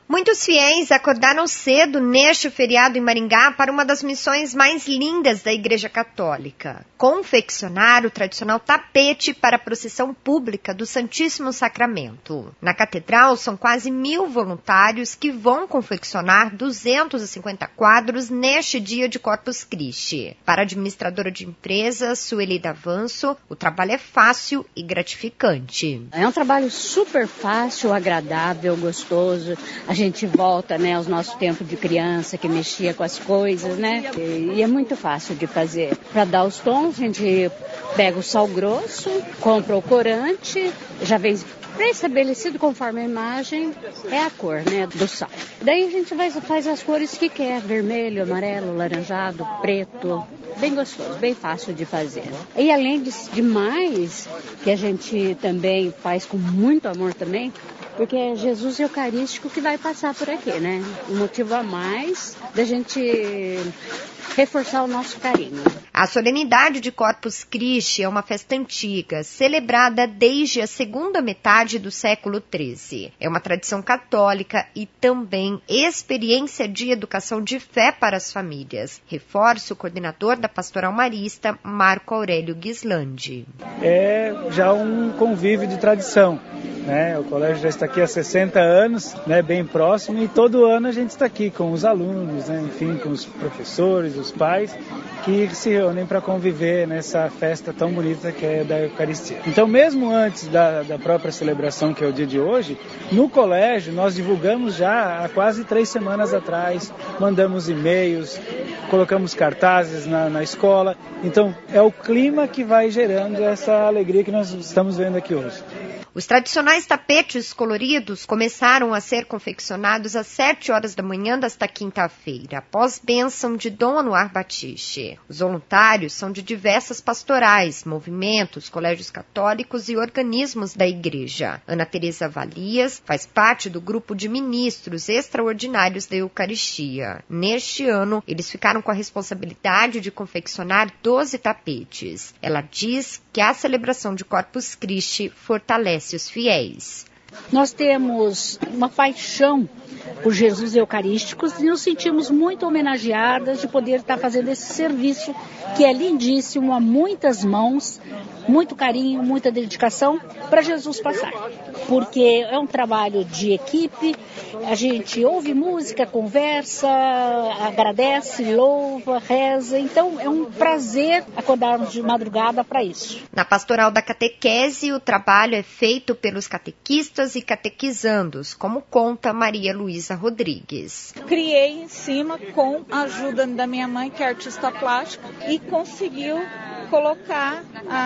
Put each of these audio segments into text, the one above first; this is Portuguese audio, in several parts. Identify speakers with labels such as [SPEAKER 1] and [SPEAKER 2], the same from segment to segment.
[SPEAKER 1] Muitos fiéis acordaram cedo neste feriado em Maringá para uma das missões mais lindas da Igreja Católica: confeccionar o tradicional tapete para a procissão pública do Santíssimo Sacramento. Na Catedral, são quase 1.000 voluntários que vão confeccionar 250 quadros neste dia de Corpus Christi. Para a administradora de empresa, Sueli Davanço, o trabalho é fácil e gratificante.
[SPEAKER 2] É um trabalho super fácil, agradável, gostoso. A gente volta, aos nossos tempos de criança, que mexia com as coisas, E é muito fácil de fazer. Para dar os tons, a gente pega o sal grosso, compra o corante, já vem pré-estabelecido conforme a imagem, é a cor, do sal. Daí a gente faz as cores que quer, vermelho, amarelo, laranjado, preto. Bem gostoso, bem fácil de fazer. E além de mais, que a gente também faz com muito amor também, porque é Jesus Eucarístico que vai passar por aqui, Um motivo a mais da gente reforçar o nosso carinho.
[SPEAKER 1] A solenidade de Corpus Christi é uma festa antiga, celebrada desde a segunda metade do século XIII. É uma tradição católica e também experiência de educação de fé para as famílias, reforça o coordenador da Pastoral Marista, Marco Aurélio Ghislandi.
[SPEAKER 3] É já um convívio de tradição. O colégio já está aqui há 60 anos, bem próximo, e todo ano a gente está aqui com os alunos, com os professores, os pais, que se reúnem para conviver nessa festa tão bonita que é da Eucaristia. Então, mesmo antes da própria celebração, que é o dia de hoje, no colégio nós divulgamos já há quase 3 semanas atrás, mandamos e-mails, colocamos cartazes na escola. Então, é o clima que vai gerando essa alegria que nós estamos vendo aqui hoje.
[SPEAKER 1] Os tradicionais tapetes coloridos começaram a ser confeccionados às 7 horas da manhã desta quinta-feira, após bênção de Dom Anuar Batiste. Os voluntários são de diversas pastorais, movimentos, colégios católicos e organismos da Igreja. Ana Teresa Valias faz parte do grupo de ministros extraordinários da Eucaristia. Neste ano, eles ficaram com a responsabilidade de confeccionar 12 tapetes. Ela diz que a celebração de Corpus Christi fortalece os fiéis.
[SPEAKER 2] Nós temos uma paixão por Jesus Eucarístico e nos sentimos muito homenageadas de poder estar fazendo esse serviço que é lindíssimo, a muitas mãos, muito carinho, muita dedicação para Jesus passar. Porque é um trabalho de equipe, a gente ouve música, conversa, agradece, louva, reza. Então é um prazer acordarmos de madrugada para isso.
[SPEAKER 1] Na Pastoral da Catequese, o trabalho é feito pelos catequistas e catequizandos, como conta Maria Luísa Rodrigues.
[SPEAKER 4] Criei em cima com a ajuda da minha mãe, que é artista plástica, e conseguiu colocar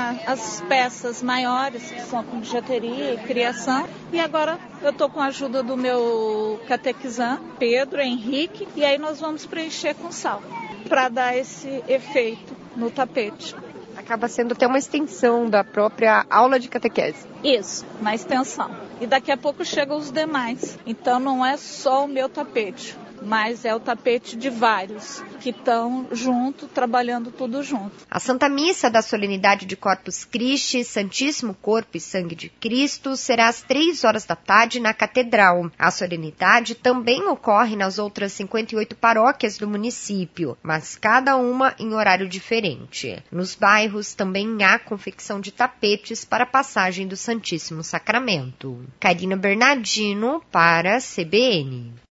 [SPEAKER 4] as peças maiores, que são com bijuteria e criação. E agora eu estou com a ajuda do meu catequizão, Pedro Henrique, e aí nós vamos preencher com sal, para dar esse efeito no tapete.
[SPEAKER 1] Acaba sendo até uma extensão da própria aula de catequese.
[SPEAKER 4] Isso, uma extensão. E daqui a pouco chegam os demais. Então não é só o meu tapete, mas é o tapete de vários que estão junto, trabalhando tudo junto.
[SPEAKER 1] A Santa Missa da Solenidade de Corpus Christi, Santíssimo Corpo e Sangue de Cristo, será às 3 horas da tarde na Catedral. A solenidade também ocorre nas outras 58 paróquias do município, mas cada uma em horário diferente. Nos bairros também há confecção de tapetes para a passagem do Santíssimo Sacramento. Karina Bernardino para a CBN.